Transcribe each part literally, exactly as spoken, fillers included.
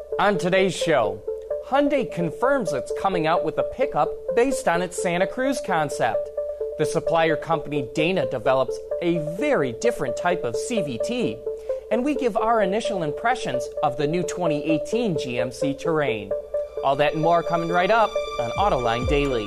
On today's show, Hyundai confirms it's coming out with a pickup based on its Santa Cruz concept. The supplier company Dana develops a very different type of C V T. And we give our initial impressions of the new twenty eighteen G M C Terrain. All that and more coming right up on Autoline Daily.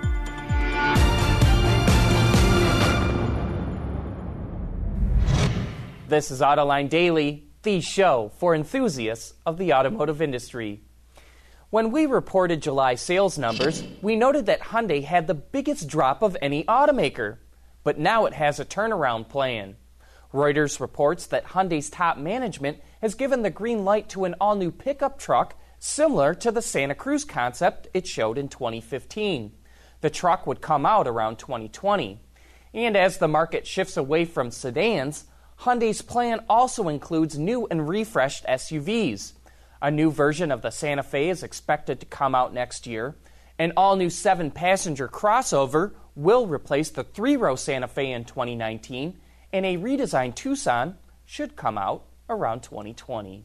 This is Autoline Daily, the show for enthusiasts of the automotive industry. When we reported July sales numbers, we noted that Hyundai had the biggest drop of any automaker, but now it has a turnaround plan. Reuters reports that Hyundai's top management has given the green light to an all-new pickup truck similar to the Santa Cruz concept it showed in twenty fifteen. The truck would come out around twenty twenty. And as the market shifts away from sedans, Hyundai's plan also includes new and refreshed S U Vs. A new version of the Santa Fe is expected to come out next year. An all-new seven-passenger crossover will replace the three-row Santa Fe in twenty nineteen, and a redesigned Tucson should come out around twenty twenty.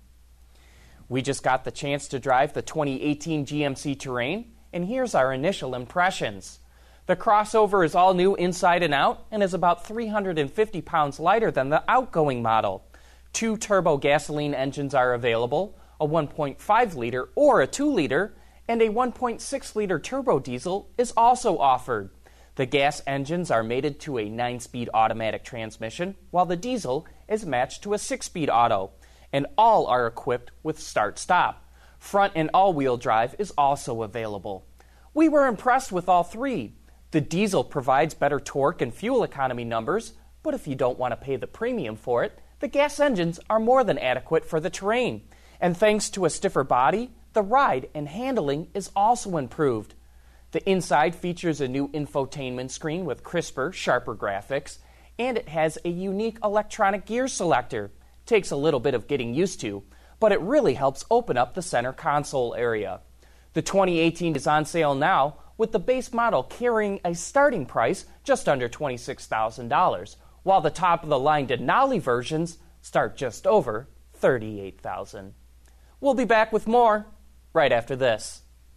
We just got the chance to drive the twenty eighteen G M C Terrain, and here's our initial impressions. The crossover is all new inside and out and is about three hundred fifty pounds lighter than the outgoing model. Two turbo gasoline engines are available, a one point five liter or a two liter, and a one point six liter turbo diesel is also offered. The gas engines are mated to a nine-speed automatic transmission, while the diesel is matched to a six-speed auto, and all are equipped with start-stop. Front and all-wheel drive is also available. We were impressed with all three. The diesel provides better torque and fuel economy numbers, but if you don't want to pay the premium for it, the gas engines are more than adequate for the Terrain. And thanks to a stiffer body, the ride and handling is also improved. The inside features a new infotainment screen with crisper, sharper graphics, and it has a unique electronic gear selector. Takes a little bit of getting used to, but it really helps open up the center console area. The twenty eighteen is on sale now, with the base model carrying a starting price just under twenty-six thousand dollars, while the top-of-the-line Denali versions start just over thirty-eight thousand dollars. We'll be back with more right after this.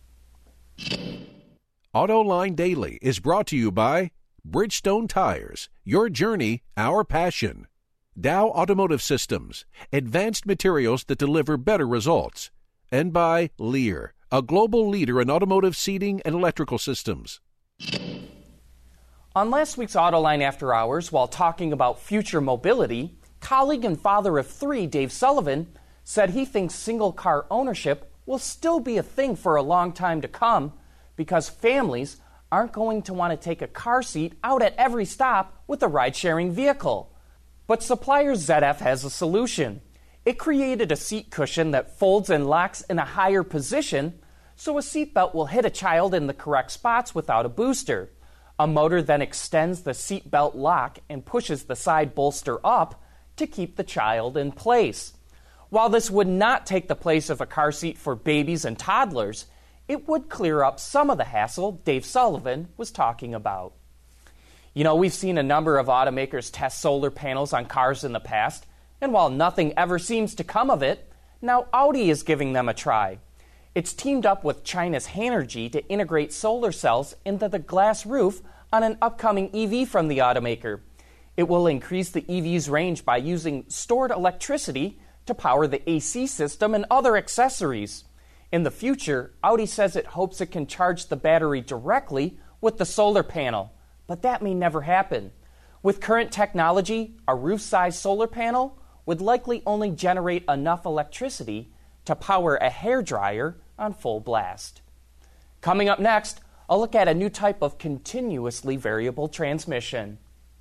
Autoline Daily is brought to you by Bridgestone Tires, your journey, our passion. Dow Automotive Systems, advanced materials that deliver better results. And by Lear, a global leader in automotive seating and electrical systems. On last week's Autoline After Hours, while talking about future mobility, colleague and father of three, Dave Sullivan, said he thinks single-car ownership will still be a thing for a long time to come because families aren't going to want to take a car seat out at every stop with a ride-sharing vehicle. But supplier Z F has a solution. It created a seat cushion that folds and locks in a higher position, so a seatbelt will hit a child in the correct spots without a booster. A motor then extends the seatbelt lock and pushes the side bolster up to keep the child in place. While this would not take the place of a car seat for babies and toddlers, it would clear up some of the hassle Dave Sullivan was talking about. You know, we've seen a number of automakers test solar panels on cars in the past, and while nothing ever seems to come of it, now Audi is giving them a try. It's teamed up with China's Hanergy to integrate solar cells into the glass roof on an upcoming E V from the automaker. It will increase the E V's range by using stored electricity to power the A C system and other accessories. In the future, Audi says it hopes it can charge the battery directly with the solar panel, but that may never happen. With current technology, a roof-sized solar panel would likely only generate enough electricity to power a hairdryer on full blast. Coming up next, a look at a new type of continuously variable transmission.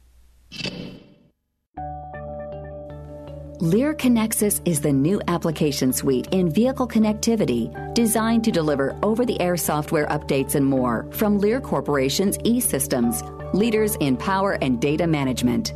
Lear Connexus is the new application suite in vehicle connectivity designed to deliver over-the-air software updates and more from Lear Corporation's E-Systems, leaders in power and data management.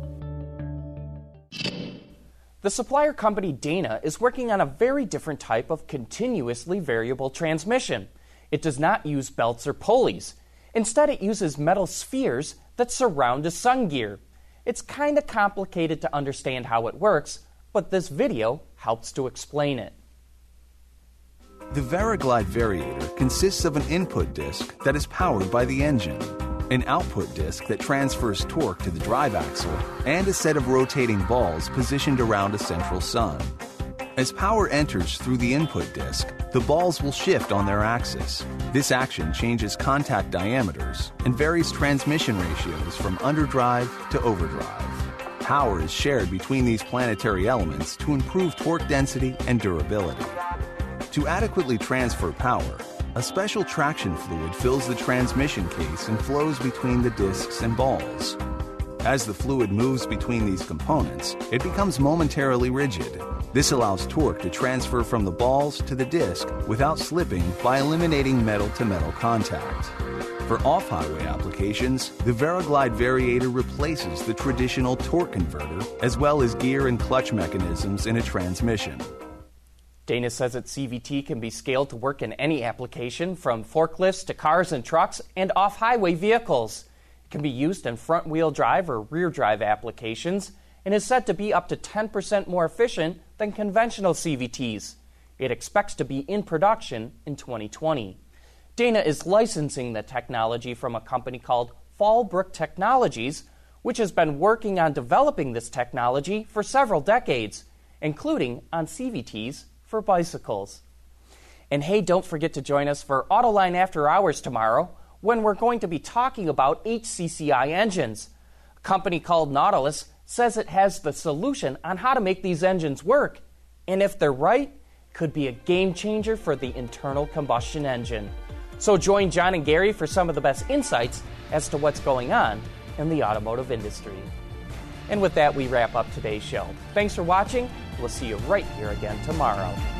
The supplier company Dana is working on a very different type of continuously variable transmission. It does not use belts or pulleys. Instead, it uses metal spheres that surround a sun gear. It's kind of complicated to understand how it works, but this video helps to explain it. The VariGlide Variator consists of an input disc that is powered by the engine, an output disc that transfers torque to the drive axle, and a set of rotating balls positioned around a central sun. As power enters through the input disc, the balls will shift on their axis. This action changes contact diameters and varies transmission ratios from underdrive to overdrive. Power is shared between these planetary elements to improve torque density and durability. To adequately transfer power, a special traction fluid fills the transmission case and flows between the discs and balls. As the fluid moves between these components, it becomes momentarily rigid. This allows torque to transfer from the balls to the disc without slipping by eliminating metal-to-metal contact. For off-highway applications, the VariGlide Variator replaces the traditional torque converter as well as gear and clutch mechanisms in a transmission. Dana says that C V T can be scaled to work in any application, from forklifts to cars and trucks and off-highway vehicles. It can be used in front-wheel drive or rear-drive applications and is said to be up to ten percent more efficient than conventional C V Ts. It expects to be in production in twenty twenty. Dana is licensing the technology from a company called Fallbrook Technologies, which has been working on developing this technology for several decades, including on C V Ts for bicycles. And hey, don't forget to join us for Autoline After Hours tomorrow, when we're going to be talking about H C C I engines. A company called Nautilus says it has the solution on how to make these engines work, and if they're right, could be a game changer for the internal combustion engine. So join John and Gary for some of the best insights as to what's going on in the automotive industry. And with that, we wrap up today's show. Thanks for watching. We'll see you right here again tomorrow.